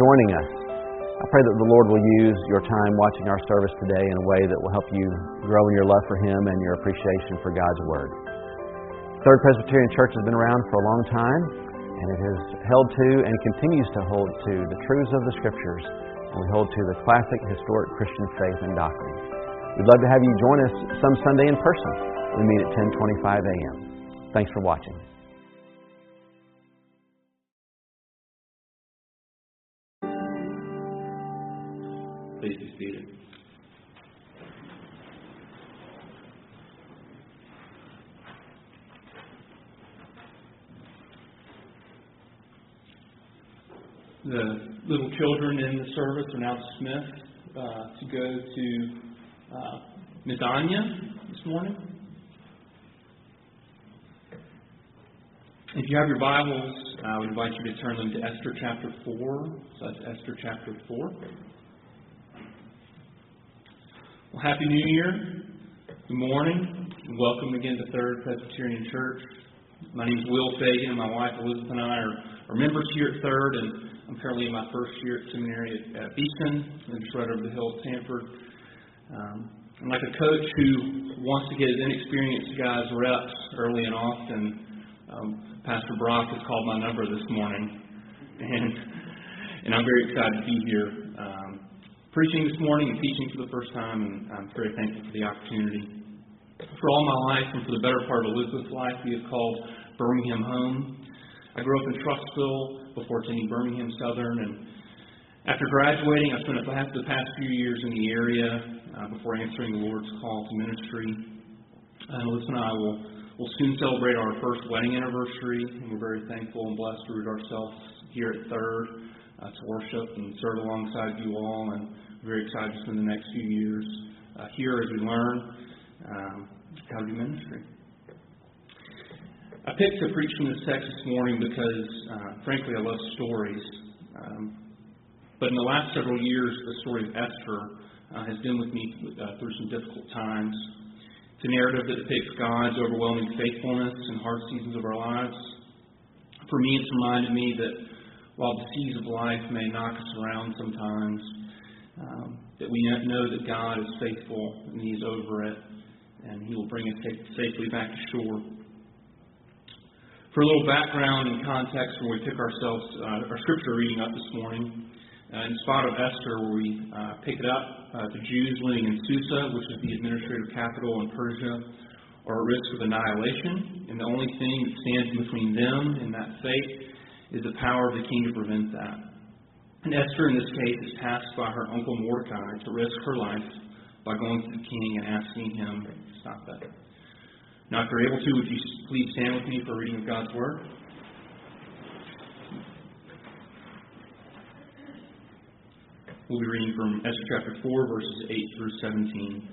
joining us. I pray that the Lord will use your time watching our service today in a way that will help you grow in your love for Him and your appreciation for God's Word. Third Presbyterian Church has been around for a long time, and it has held to and continues to hold to the truths of the Scriptures, and we hold to the classic historic Christian faith and doctrine. We'd love to have you join us some Sunday in person. We meet at 10:25 a.m. Thanks for watching. Please be seated. The little children in the service are now dismissed to go to Ms. Anya this morning. If you have your Bibles, I would invite you to turn them to Esther chapter 4. So that's Esther chapter 4. Well, Happy New Year. Good morning. And welcome again to Third Presbyterian Church. My name is Will Fagan, and my wife Elizabeth and I are members here at Third, and I'm currently in my first year at seminary at Beeson, and just right over the hill at Stanford. I'm like a coach who wants to get his inexperienced guys reps early and often. Pastor Brock has called my number this morning, and I'm very excited to be here preaching this morning and teaching for the first time, and I'm very thankful for the opportunity. For all my life, and for the better part of Elizabeth's life, we have called Birmingham home. I grew up in Trussville before attending Birmingham Southern, and after graduating, I spent the past few years in the area before answering the Lord's call to ministry. Elizabeth and I will soon celebrate our first wedding anniversary, and we're very thankful and blessed to root ourselves here at Third to worship and serve alongside you all, and very excited to spend the next few years here as we learn how to do ministry. I picked to preach from this text this morning because, frankly, I love stories. But in the last several years, the story of Esther has been with me through some difficult times. It's a narrative that depicts God's overwhelming faithfulness in hard seasons of our lives. For me, it's reminded me that while the seas of life may knock us around sometimes, that we know that God is faithful and He is over it, and He will bring us safely back to shore. For a little background and context where we pick our scripture reading up this morning, in the spot of Esther, where we pick it up, the Jews living in Susa, which is the administrative capital in Persia, are at risk of annihilation, and the only thing that stands between them and that fate is the power of the king to prevent that. And Esther, in this case, is tasked by her uncle Mordecai to risk her life by going to the king and asking him to stop that. Now, if you're able to, would you please stand with me for a reading of God's Word? We'll be reading from Esther chapter 4, verses 8 through 17.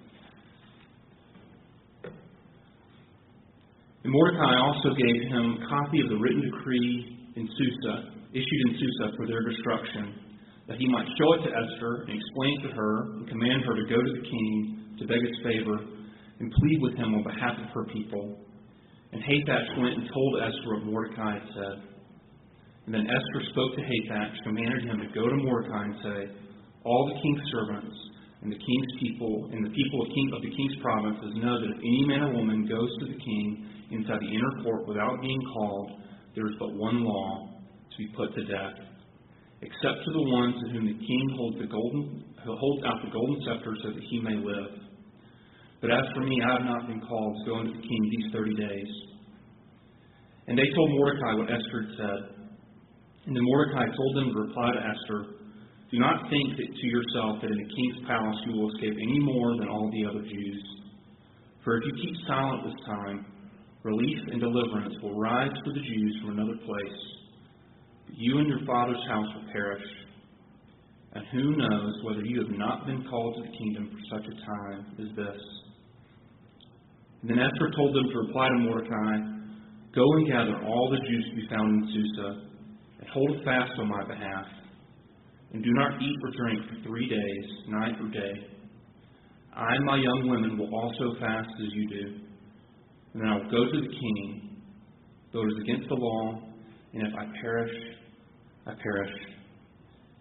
And Mordecai also gave him a copy of the written decree issued in Susa for their destruction, that he might show it to Esther and explain to her and command her to go to the king to beg his favor and plead with him on behalf of her people. And Hathach went and told Esther what Mordecai had said. And then Esther spoke to Hathach, commanded him to go to Mordecai and say, all the king's servants and the king's people and the people of the king's provinces know that if any man or woman goes to the king inside the inner court without being called, there is but one law, to be put to death, except to the ones to whom the king holds out the golden scepter so that he may live. But as for me, I have not been called to go into the king these 30 days. And they told Mordecai what Esther had said. And then Mordecai told them to reply to Esther, do not think that to yourself that in the king's palace you will escape any more than all the other Jews. For if you keep silent this time, relief and deliverance will rise for the Jews from another place. But you and your father's house will perish. And who knows whether you have not been called to the kingdom for such a time as this. And then Esther told them to reply to Mordecai, go and gather all the Jews to be found in Susa, and hold a fast on my behalf. And do not eat or drink for 3 days, night or day. I and my young women will also fast as you do. And then I will go to the king, though it is against the law, and if I perish, I perish.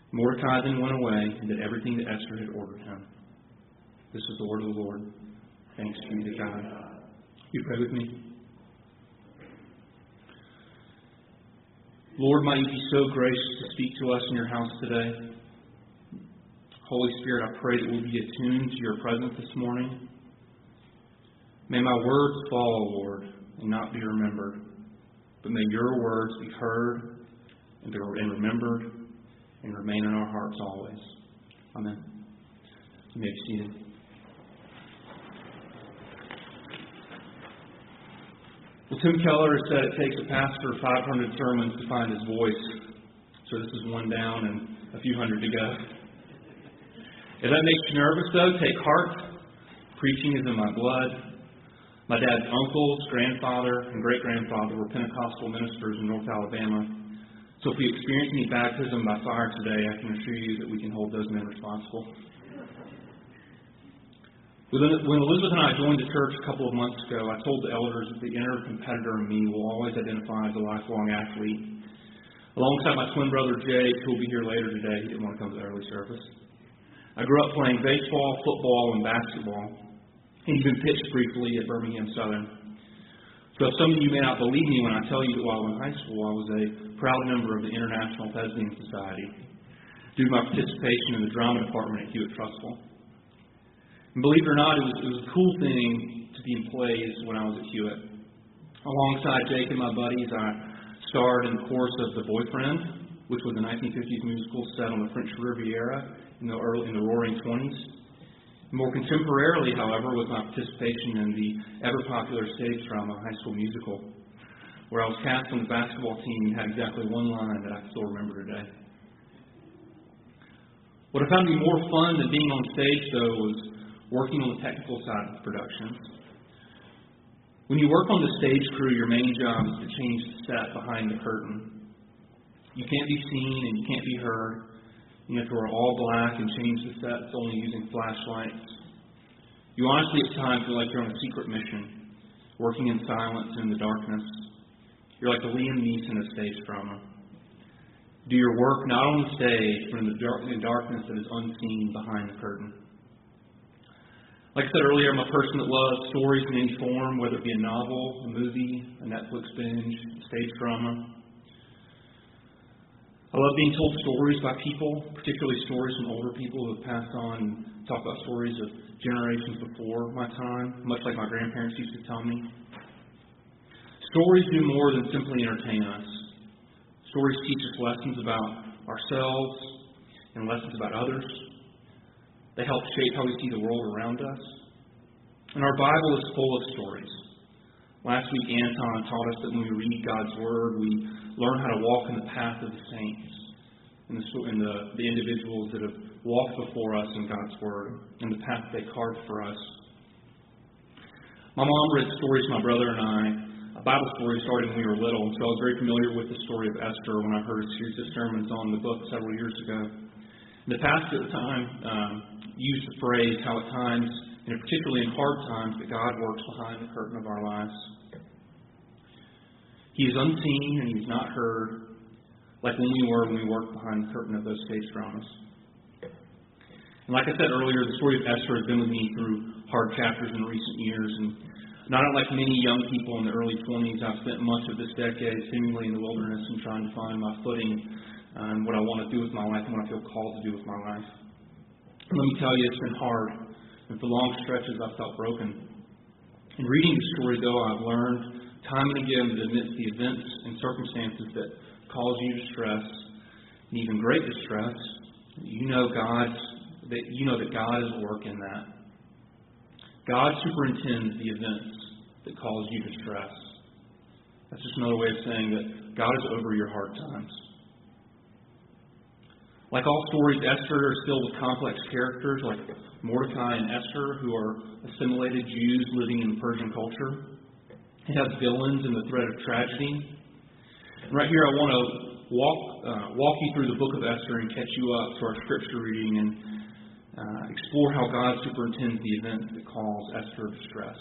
Mordecai then went away and did everything that Esther had ordered him. This is the word of the Lord. Thanks be to God. You pray with me. Lord, might you be so gracious to speak to us in your house today. Holy Spirit, I pray that we'll be attuned to your presence this morning. May my words fall, Lord, and not be remembered, but may your words be heard and remembered and remain in our hearts always. Amen. You may be seated. Well, Tim Keller has said it takes a pastor 500 sermons to find his voice. So this is one down and a few hundred to go. If that makes you nervous, though, take heart. Preaching is in my blood. My dad's uncles, grandfather, and great-grandfather were Pentecostal ministers in North Alabama. So if we experience any baptism by fire today, I can assure you that we can hold those men responsible. When Elizabeth and I joined the church a couple of months ago, I told the elders that the inner competitor in me will always identify as a lifelong athlete. Alongside my twin brother Jake, who will be here later today, he didn't want to come to the early service. I grew up playing baseball, football, and basketball, and even pitched briefly at Birmingham Southern. So some of you may not believe me when I tell you that while in high school I was a proud member of the International Thespian Society due to my participation in the drama department at Hewitt-Trussville. And believe it or not, it was a cool thing to be in plays when I was at Hewitt. Alongside Jake and my buddies, I starred in the chorus of The Boyfriend, which was a 1950s musical set on the French Riviera in the Roaring '20s. More contemporarily, however, was my participation in the ever-popular stage drama High School Musical, where I was cast on the basketball team and had exactly one line that I can still remember today. What I found to be more fun than being on stage, though, was working on the technical side of the production. When you work on the stage crew, your main job is to change the set behind the curtain. You can't be seen and you can't be heard. You have to wear all black and change the sets only using flashlights. You honestly at times feel like you're on a secret mission, working in silence and in the darkness. You're like the Liam Neeson of stage drama. Do your work not on the stage, but in the darkness that is unseen behind the curtain. Like I said earlier, I'm a person that loves stories in any form, whether it be a novel, a movie, a Netflix binge, a stage drama. I love being told stories by people, particularly stories from older people who have passed on and talk about stories of generations before my time, much like my grandparents used to tell me. Stories do more than simply entertain us. Stories teach us lessons about ourselves and lessons about others. They help shape how we see the world around us. And our Bible is full of stories. Last week, Anton taught us that when we read God's Word, we learn how to walk in the path of the saints and the individuals that have walked before us in God's Word and the path they carved for us. My mom read stories to my brother and I, a Bible story started when we were little, and so I was very familiar with the story of Esther when I heard a series of sermons on the book several years ago. And the pastor at the time used the phrase how at times, and particularly in hard times, that God works behind the curtain of our lives. He is unseen and He is not heard, like when we worked behind the curtain of those stage dramas. And like I said earlier, the story of Esther has been with me through hard chapters in recent years. And not unlike many young people in the early 20s, I've spent much of this decade seemingly in the wilderness and trying to find my footing and what I want to do with my life and what I feel called to do with my life. Let me tell you, it's been hard. And for long stretches, I've felt broken. In reading the story, though, I've learned time and again that amidst the events and circumstances that cause you distress, and even great distress, you know that God is at work in that. God superintends the events that cause you distress. That's just another way of saying that God is over your hard times. Like all stories, Esther is filled with complex characters like Mordecai and Esther, who are assimilated Jews living in Persian culture. It has villains and the threat of tragedy. And right here I want to walk you through the book of Esther and catch you up to our scripture reading and explore how God superintends the events that cause Esther distress.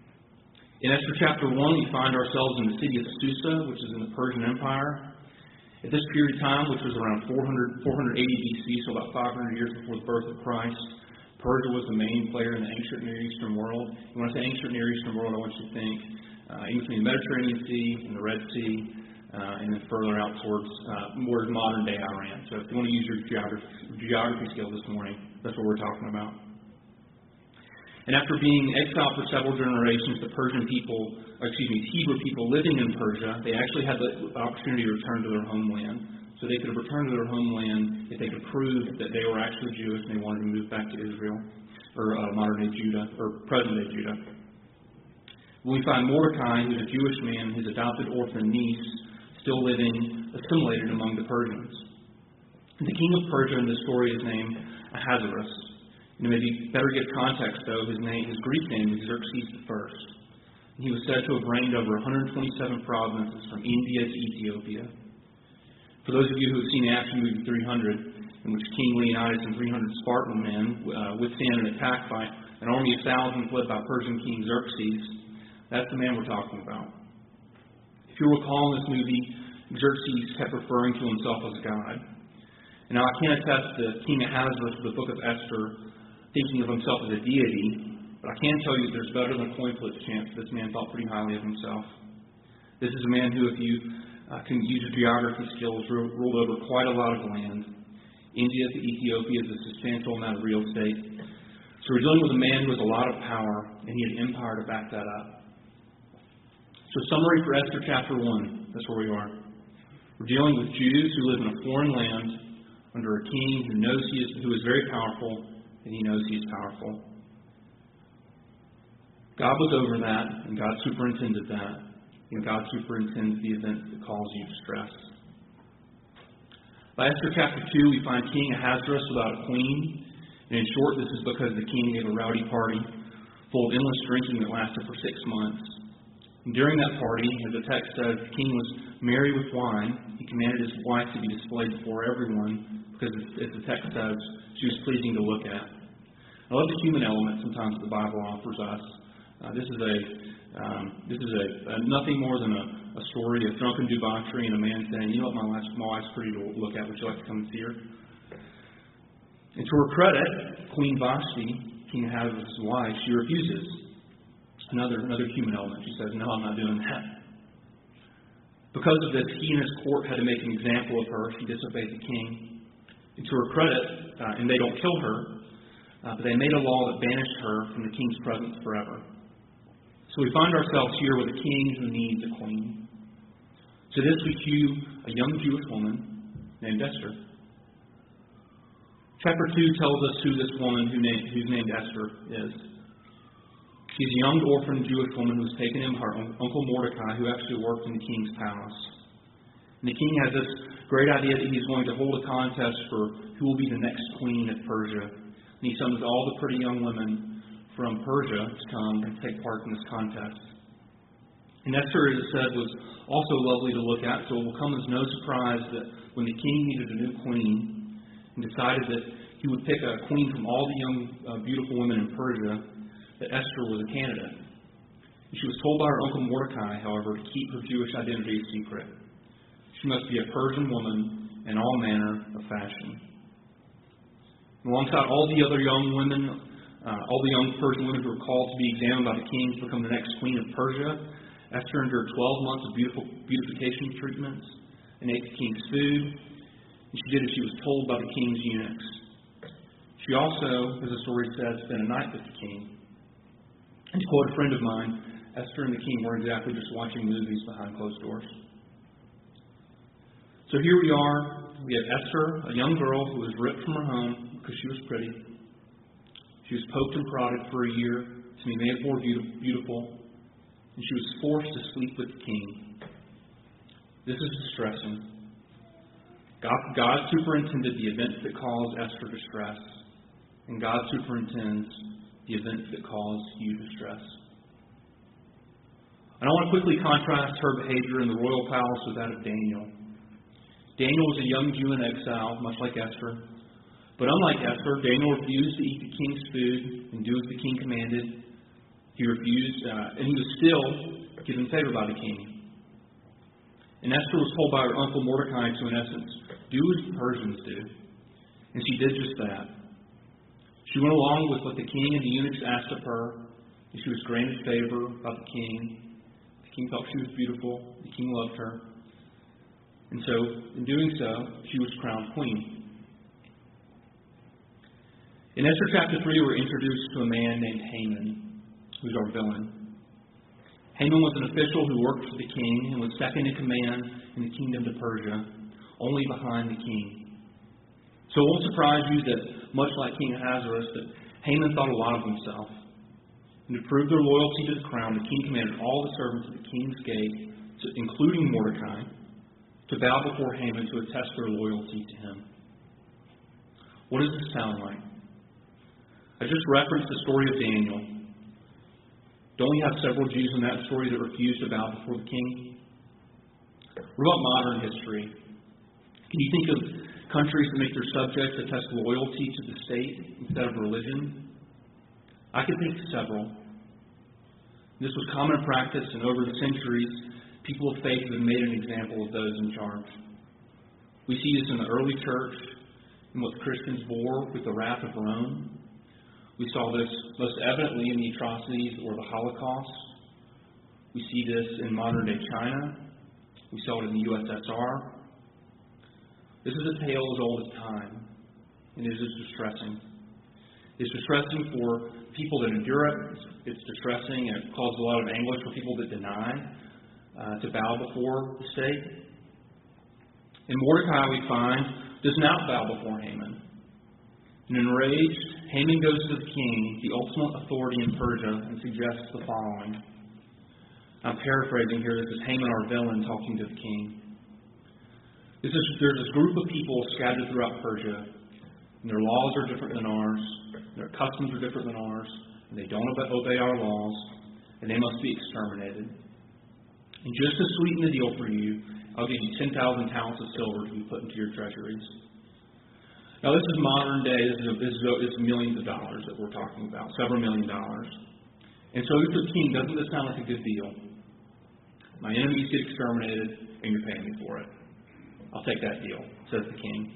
In Esther chapter 1, we find ourselves in the city of Susa, which is in the Persian Empire. At this period of time, which was around 480 BC, so about 500 years before the birth of Christ, Persia was the main player in the ancient Near Eastern world. And when I say ancient Near Eastern world, I want you to think in between the Mediterranean Sea and the Red Sea, and then further out towards more modern-day Iran. So if you want to use your geography skills this morning, that's what we're talking about. And after being exiled for several generations, the Hebrew people living in Persia, they actually had the opportunity to return to their homeland. So they could have returned to their homeland if they could prove that they were actually Jewish and they wanted to move back to Israel, or modern-day Judah, or present-day Judah. We find Mordecai, who's a Jewish man, his adopted orphan niece, still living assimilated among the Persians. The king of Persia in this story is named Ahasuerus. And maybe better get context, though, his Greek name is Xerxes I. And he was said to have reigned over 127 provinces from India to Ethiopia. For those of you who have seen the action movie 300, in which King Leonidas and 300 Spartan men withstand an attack by an army of thousands led by Persian King Xerxes, that's the man we're talking about. If you recall in this movie, Xerxes kept referring to himself as a god. And now I can't attest to King Ahasuerus of the book of Esther thinking of himself as a deity, but I can tell you there's better than a coin flip chance this man thought pretty highly of himself. This is a man who, if you can use your geography skills, ruled over quite a lot of land. India to Ethiopia is a substantial amount of real estate. So we're dealing with a man who has a lot of power, and he had empire to back that up. So summary for Esther chapter 1. That's where we are. We're dealing with Jews who live in a foreign land under a king who is very powerful, and he knows he is powerful. God was over that, and God superintended that. And God superintends the events that cause you distress. By Esther chapter 2, we find King Ahasuerus without a queen. And in short, this is because the king gave a rowdy party full of endless drinking that lasted for 6 months. And during that party, as the text says, the king was merry with wine. He commanded his wife to be displayed before everyone because, as the text says, she was pleasing to look at. I love the human element sometimes that the Bible offers us. This is nothing more than a story of drunken debauchery and a man saying, "You know what, my wife's pretty to look at. Would you like to come and see her?" And to her credit, Queen Vashti, King Ahasuerus' wife, she refuses. Another human element. She says, "No, I'm not doing that." Because of this, he and his court had to make an example of her. She disobeyed the king. And to her credit, and they don't kill her, but they made a law that banished her from the king's presence forever. So we find ourselves here with a king who needs a queen. To this we cue a young Jewish woman named Esther. Chapter 2 tells us who this woman who's named Esther is. She's a young orphan Jewish woman who was taken in by her uncle Mordecai, who actually worked in the king's palace. And the king has this great idea that he's going to hold a contest for who will be the next queen of Persia. And he summons all the pretty young women from Persia to come and take part in this contest. And Esther, as it said, was also lovely to look at, so it will come as no surprise that when the king needed a new queen and decided that he would pick a queen from all the young, beautiful women in Persia, that Esther was a candidate. And she was told by her uncle Mordecai, however, to keep her Jewish identity a secret. She must be a Persian woman in all manner of fashion. Alongside all the other young women, all the young Persian women who were called to be examined by the king to become the next queen of Persia, Esther endured 12 months of beautification treatments and ate the king's food. And she did as she was told by the king's eunuchs. She also, as the story says, spent a night with the king. And to quote a friend of mine, Esther and the king were exactly just watching movies behind closed doors. So here we are. We have Esther, a young girl who was ripped from her home because she was pretty. She was poked and prodded for a year to be made more beautiful. And she was forced to sleep with the king. This is distressing. God superintended the events that cause Esther distress. And God superintends the events that cause you distress. And I want to quickly contrast her behavior in the royal palace with that of Daniel. Daniel was a young Jew in exile, much like Esther. But unlike Esther, Daniel refused to eat the king's food and do as the king commanded. He refused, and he was still given favor by the king. And Esther was told by her uncle Mordecai to, in essence, do as the Persians do. And she did just that. She went along with what the king and the eunuchs asked of her, and she was granted favor by the king. The king felt she was beautiful. The king loved her. And so, in doing so, she was crowned queen. In Esther chapter 3, we're introduced to a man named Haman, who's our villain. Haman was an official who worked for the king and was second in command in the kingdom of Persia, only behind the king. So it won't surprise you that, much like King Ahasuerus, that Haman thought a lot of himself. And to prove their loyalty to the crown, the king commanded all the servants at the king's gate, including Mordecai, to bow before Haman to attest their loyalty to him. What does this sound like? I just referenced the story of Daniel. Don't we have several Jews in that story that refused to bow before the king? What about modern history? Can you think of countries that make their subjects attest loyalty to the state instead of religion? I can think of several. This was common practice, and over the centuries, people of faith have made an example of those in charge. We see this in the early church, in what the Christians bore with the wrath of Rome. We saw this most evidently in the atrocities or the Holocaust. We see this in modern-day China. We saw it in the USSR. This is a tale as old as time, and it is distressing. It's distressing for people that endure it. It's distressing, and it causes a lot of anguish for people that deny to bow before the state. And Mordecai, we find, does not bow before Haman. And enraged, Haman goes to the king, the ultimate authority in Persia, and suggests the following. I'm paraphrasing here. This is Haman, our villain, talking to the king. There's this group of people scattered throughout Persia, and their laws are different than ours, their customs are different than ours, and they don't obey our laws, and they must be exterminated. And just to sweeten the deal for you, I'll give you 10,000 talents of silver to be put into your treasuries. Now, this is modern day. This is millions of dollars that we're talking about, several $million. And so, to the king, doesn't this sound like a good deal? My enemies get exterminated, and you're paying me for it. I'll take that deal, says the king.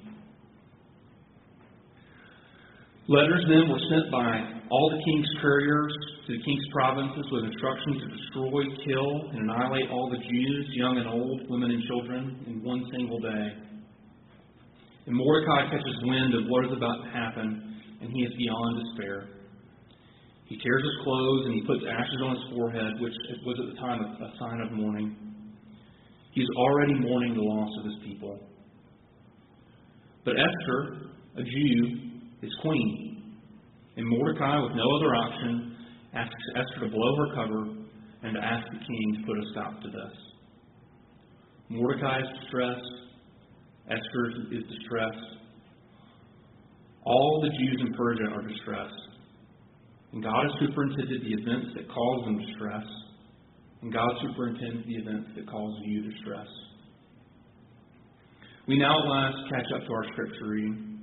Letters then were sent by all the king's couriers to the king's provinces with instructions to destroy, kill, and annihilate all the Jews, young and old, women and children, in one single day. And Mordecai catches wind of what is about to happen, and he is beyond despair. He tears his clothes and he puts ashes on his forehead, which was at the time a sign of mourning. He is already mourning the loss of his people. But Esther, a Jew, is queen. And Mordecai, with no other option, asks Esther to blow her cover and to ask the king to put a stop to this. Mordecai is distressed. Esther is distressed. All the Jews in Persia are distressed. And God has superintended the events that cause them distress. And God superintends the events that cause you distress. We now at last catch up to our scripture reading.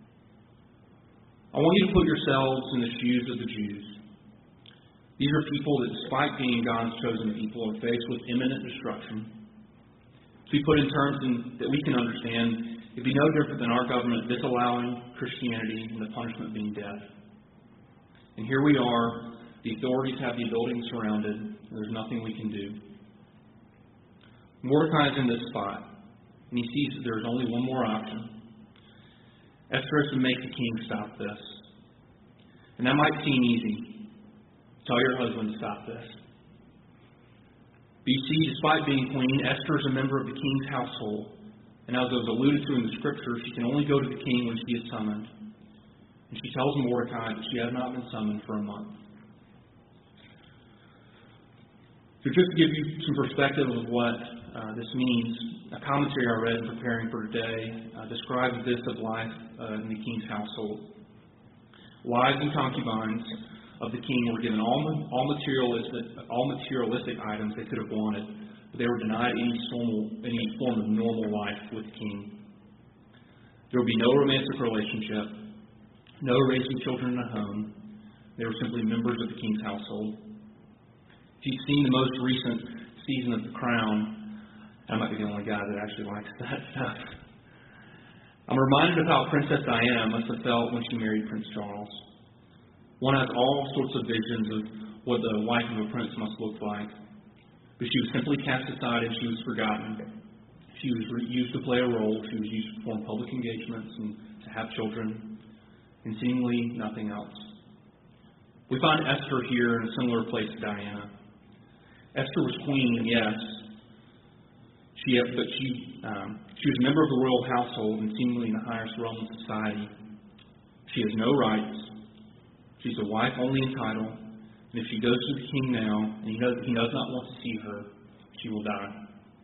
I want you to put yourselves in the shoes of the Jews. These are people that, despite being God's chosen people, are faced with imminent destruction. To be put in terms that we can understand, it would be no different than our government disallowing Christianity and the punishment being death. And here we are. The authorities have the building surrounded, and there's nothing we can do. Mordecai is in this spot, and he sees that there's only one more option. Esther has to make the king stop this. And that might seem easy. Tell your husband to stop this. But you see, despite being queen, Esther is a member of the king's household. And as was alluded to in the scripture, she can only go to the king when she is summoned. And she tells Mordecai that she has not been summoned for a month. So just to give you some perspective of what this means, a commentary I read in preparing for today describes this of life in the king's household. Wives and concubines of the king were given all materialistic items they could have wanted, but they were denied any form of normal life with the king. There would be no romantic relationship, no raising children in a home. They were simply members of the king's household. If you've seen the most recent season of The Crown, I might be the only guy that actually likes that stuff. I'm reminded of how Princess Diana must have felt when she married Prince Charles. One has all sorts of visions of what the wife of a prince must look like. But she was simply cast aside and she was forgotten. She was used to play a role. She was used to perform public engagements and to have children, and seemingly nothing else. We find Esther here in a similar place to Diana. Esther was queen, yes, but she was a member of the royal household and seemingly in the highest Roman society. She has no rights. She's a wife only in title, and if she goes to the king now and he does not want to see her, she will die.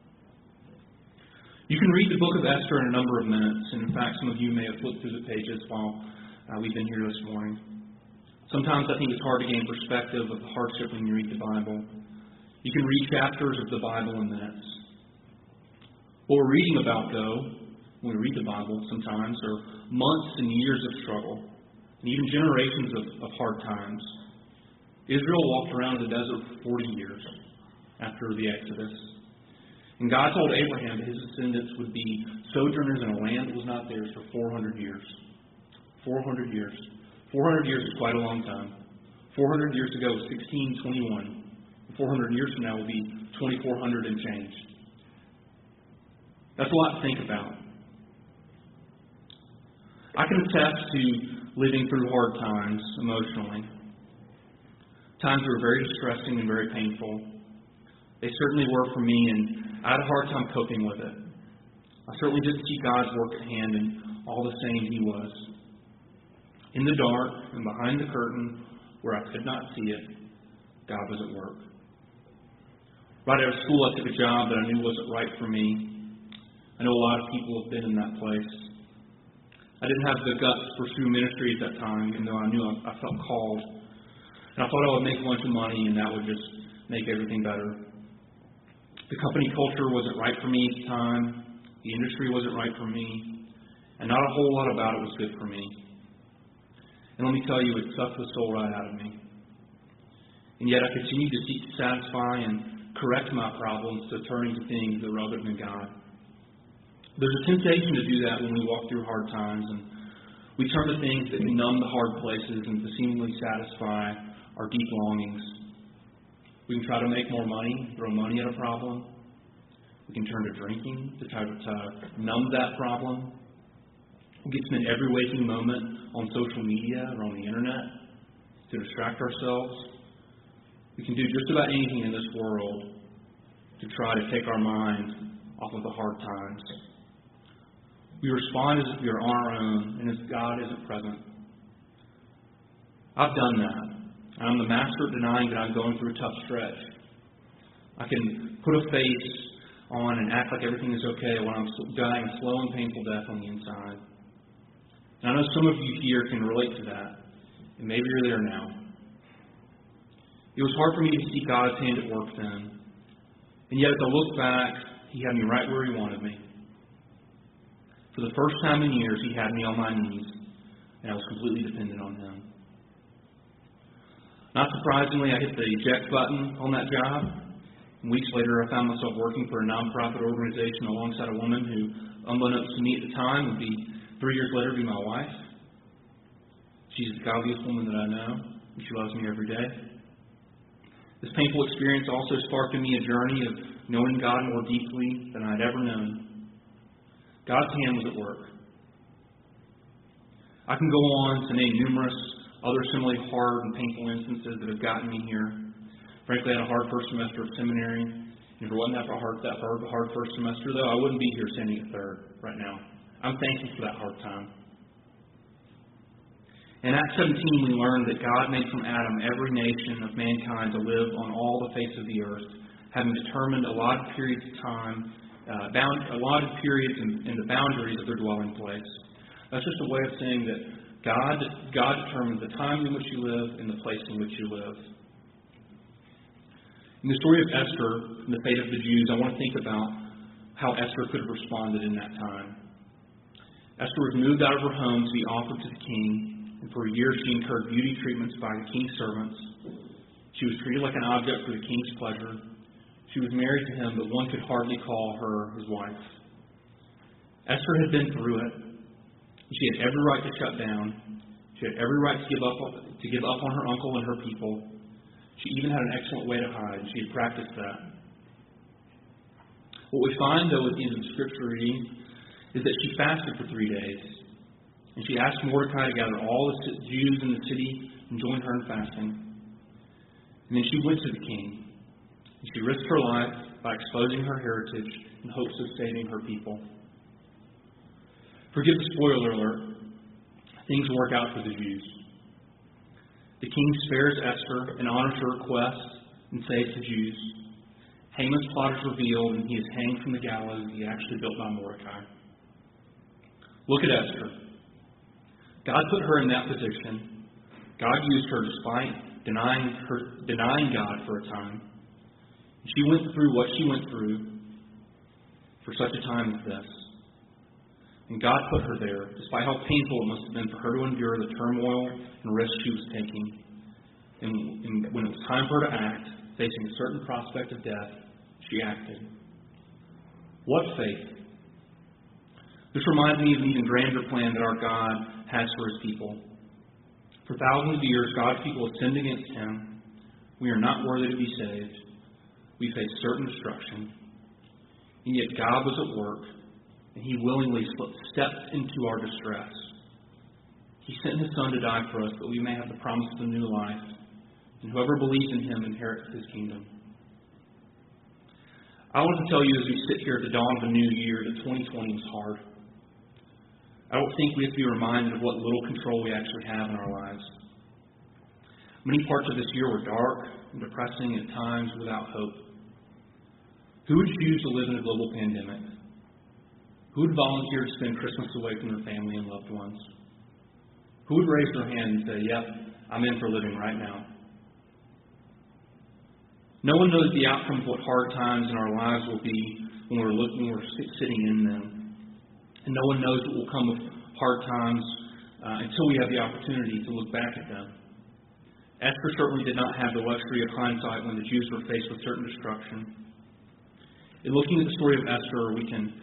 You can read the book of Esther in a number of minutes, and in fact, some of you may have flipped through the pages while we've been here this morning. Sometimes I think it's hard to gain perspective of the hardship when you read the Bible. You can read chapters of the Bible in minutes. What we're reading about, though, when we read the Bible sometimes, are months and years of struggle, and even generations of hard times. Israel walked around the desert for 40 years after the Exodus. And God told Abraham that his descendants would be sojourners in a land that was not theirs for 400 years. 400 years. 400 years is quite a long time. 400 years ago was 1621. 400 years from now will be 2400 and change. That's a lot to think about. I can attest to living through hard times emotionally. Times that were very distressing and very painful. They certainly were for me, and I had a hard time coping with it. I certainly didn't see God's work at hand, and all the same He was. In the dark and behind the curtain, where I could not see it, God was at work. Right out of school, I took a job that I knew wasn't right for me. I know a lot of people have been in that place. I didn't have the guts to pursue ministry at that time, even though I knew I felt called. And I thought I would make a bunch of money, and that would just make everything better. The company culture wasn't right for me at the time. The industry wasn't right for me. And not a whole lot about it was good for me. And let me tell you, it sucked the soul right out of me. And yet I continued to seek to satisfy and correct my problems to turning to things that were other than God. There's a temptation to do that when we walk through hard times, and we turn to things that can numb the hard places and to seemingly satisfy our deep longings. We can try to make more money, throw money at a problem. We can turn to drinking to try to numb that problem. We can spend every waking moment on social media or on the internet to distract ourselves. We can do just about anything in this world to try to take our mind off of the hard times. We respond as if we are on our own and as God isn't present. I've done that. I'm the master at denying that I'm going through a tough stretch. I can put a face on and act like everything is okay when I'm dying a slow and painful death on the inside. And I know some of you here can relate to that. And maybe you're there now. It was hard for me to see God's hand at work then. And yet as I look back, He had me right where He wanted me. For the first time in years, He had me on my knees, and I was completely dependent on Him. Not surprisingly, I hit the eject button on that job. And weeks later, I found myself working for a nonprofit organization alongside a woman who, unbeknownst to me at the time, would be 3 years later be my wife. She's the godliest woman that I know, and she loves me every day. This painful experience also sparked in me a journey of knowing God more deeply than I had ever known. God's hand was at work. I can go on to name numerous other similarly hard and painful instances that have gotten me here. Frankly, I had a hard first semester of seminary. And if it wasn't that hard first semester, though, I wouldn't be here standing at third right now. I'm thankful for that hard time. In Acts 17, we learned that God made from Adam every nation of mankind to live on all the face of the earth, having determined a lot of periods of time, and the boundaries of their dwelling place. That's just a way of saying that God determines the time in which you live and the place in which you live. In the story of Esther and the fate of the Jews, I want to think about how Esther could have responded in that time. Esther was moved out of her home to be offered to the king, and for a year she incurred beauty treatments by the king's servants. She was treated like an object for the king's pleasure. She was married to him, but one could hardly call her his wife. Esther had been through it. She had every right to shut down. She had every right to give up on her uncle and her people. She even had an excellent way to hide. She had practiced that. What we find, though, at the end of the scripture reading is that she fasted for 3 days. And she asked Mordecai to gather all the Jews in the city and join her in fasting. And then she went to the king. And she risked her life by exposing her heritage in hopes of saving her people. Forgive the spoiler alert. Things work out for the Jews. The king spares Esther and honors her request and saves the Jews. Haman's plot is revealed, and he is hanged from the gallows he actually built by Mordecai. Look at Esther. God put her in that position. God used her despite denying God for a time. She went through what she went through for such a time as this. And God put her there, despite how painful it must have been for her to endure the turmoil and risk she was taking. And when it was time for her to act, facing a certain prospect of death, she acted. What faith! This reminds me of an even grander plan that our God has for His people. For thousands of years, God's people have sinned against Him. We are not worthy to be saved. We face certain destruction. And yet God was at work, and He willingly stepped into our distress. He sent His Son to die for us, that we may have the promise of a new life, and whoever believes in Him inherits His kingdom. I want to tell you, as we sit here at the dawn of a new year, that 2020 was hard. I don't think we have to be reminded of what little control we actually have in our lives. Many parts of this year were dark and depressing, and at times without hope. Who would choose to live in a global pandemic? Who would volunteer to spend Christmas away from their family and loved ones? Who would raise their hand and say, "Yep, I'm in for living right now"? No one knows the outcome of what hard times in our lives will be when we're sitting in them. And no one knows what will come with hard times until we have the opportunity to look back at them. Esther certainly did not have the luxury of hindsight when the Jews were faced with certain destruction. In looking at the story of Esther, we can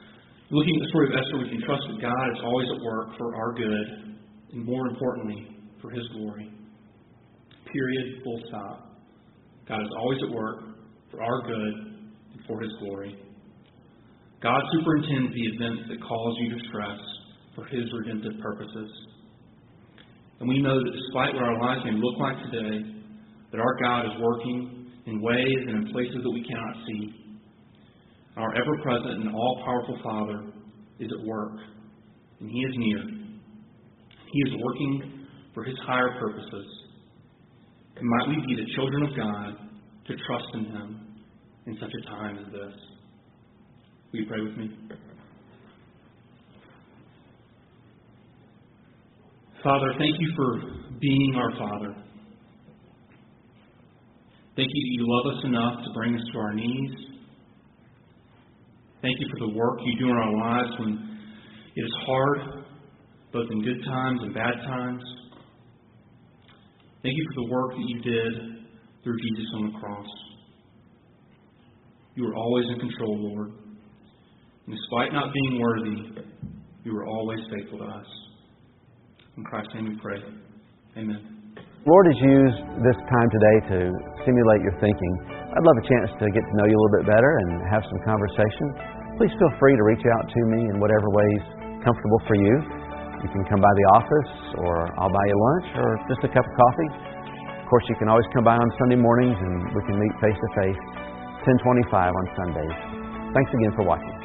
trust that God is always at work for our good, and more importantly, for His glory. Period. Full stop. God is always at work for our good and for His glory. God superintends the events that cause you distress for His redemptive purposes. And we know that despite what our lives may look like today, that our God is working in ways and in places that we cannot see. Our ever-present and all-powerful Father is at work, and He is near. He is working for His higher purposes. And might we be the children of God to trust in Him in such a time as this. Will you pray with me? Father, thank You for being our Father. Thank You that You love us enough to bring us to our knees. Thank You for the work You do in our lives when it is hard, both in good times and bad times. Thank You for the work that You did through Jesus on the cross. You are always in control, Lord. And despite not being worthy, You are always faithful to us. In Christ's name we pray. Amen. The Lord has used this time today to stimulate your thinking. I'd love a chance to get to know you a little bit better and have some conversation. Please feel free to reach out to me in whatever way is comfortable for you. You can come by the office, or I'll buy you lunch, or just a cup of coffee. Of course, you can always come by on Sunday mornings and we can meet face to face, 10:25 on Sundays. Thanks again for watching.